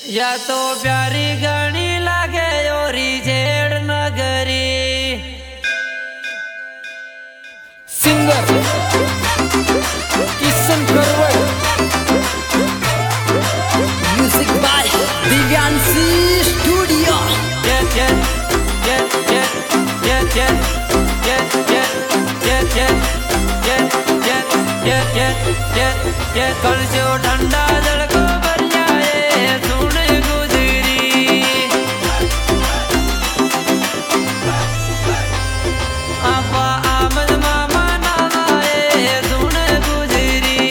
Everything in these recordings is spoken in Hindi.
या तो प्यारी गणी लागे ओरी जेड़ नगरी। Singer Kishan Karwad, music by Divyanshi studio. कल जो ठंडा जल को बरियाए सुन गुजरी। आपा आमद मामा नालाए सुन गुजरी।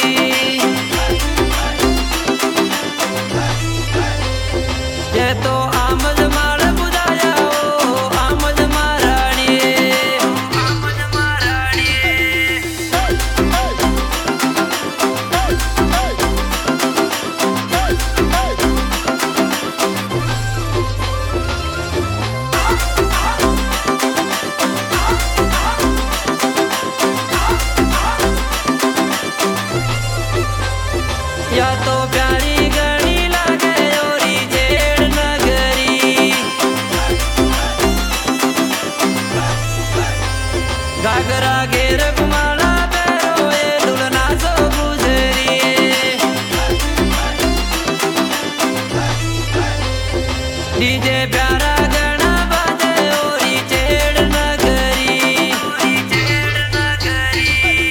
ये तो आमद माल बुझाया ओ आमद महारानी, आमद महारानी। या तो प्यारी गणी लागे ओरी जेड़ नगरी। घाघरा घेर कुमाला पैरो ए दुल्हना सो गुजरी। डीजे प्यारा गणा बाजे ओरी जेड़ नगरी, ओरी जेड़ नगरी।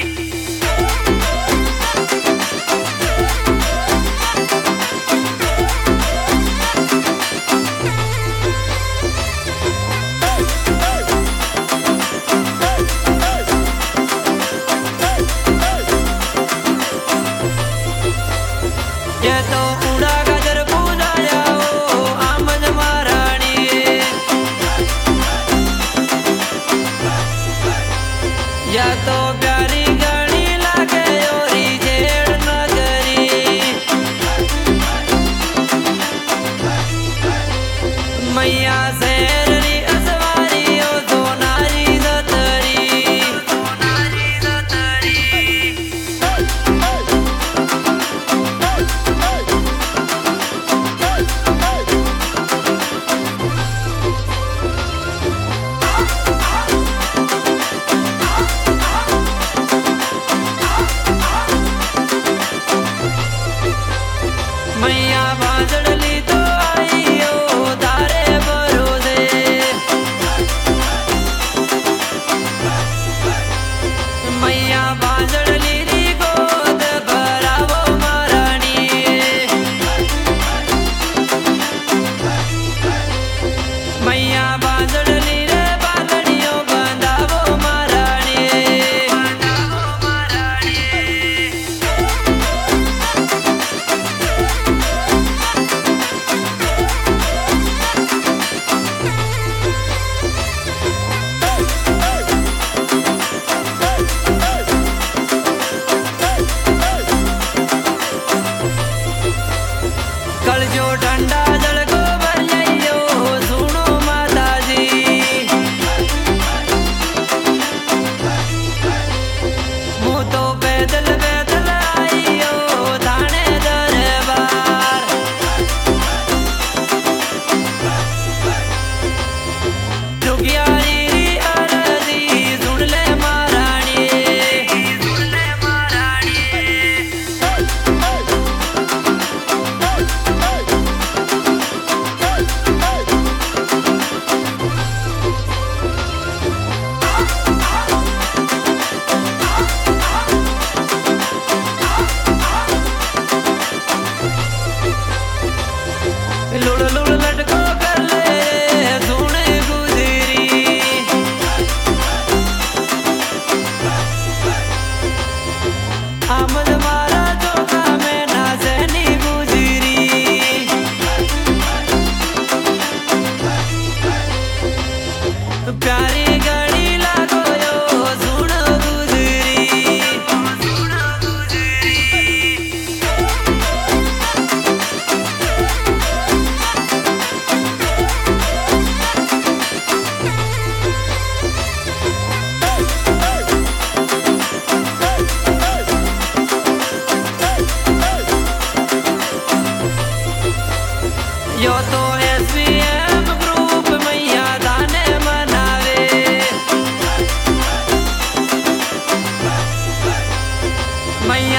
ये तो उड़ा गजर पूजाया ओ आमद महारानी। या तो प्यारी गणी लागे ओरी जेड़ नगरी। मैया शेरनी असवारी ओ सोनारी दतरी, सोनारी दतरी। मैया बांसुरी तो आई ओ तारे भरोसे। मैया बांसुरी री गोद भरावो महारानी। मैया बांसुरी रे बांधड़ियों बंधावो महारानी, बंधावो महारानी। कल जो ठंडा जल को बरियायो सुनो माता जी। मुँह तो पैदल पैदल आइयो थाने दरबार। रुगियारी अरजी सुन ले महारानी, सुन ले महारानी।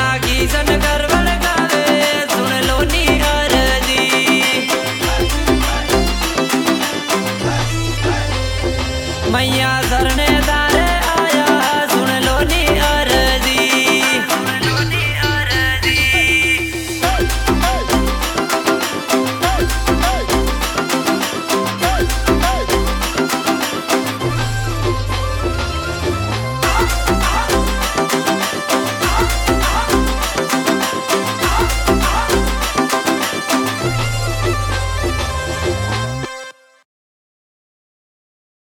नागी सन करवल